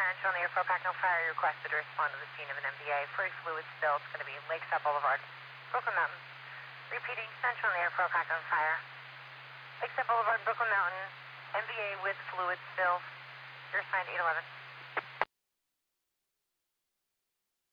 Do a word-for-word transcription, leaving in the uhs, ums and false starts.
Central Air Pro Pack on Fire. You requested to respond to the scene of an M V A for a fluid spill. It's going to be Lakeside Boulevard, Brooklyn Mountain. Repeating, Central Air Pro Pack on Fire. Lakeside Boulevard, Brooklyn Mountain, M V A with fluid spill. Your sign eight eleven.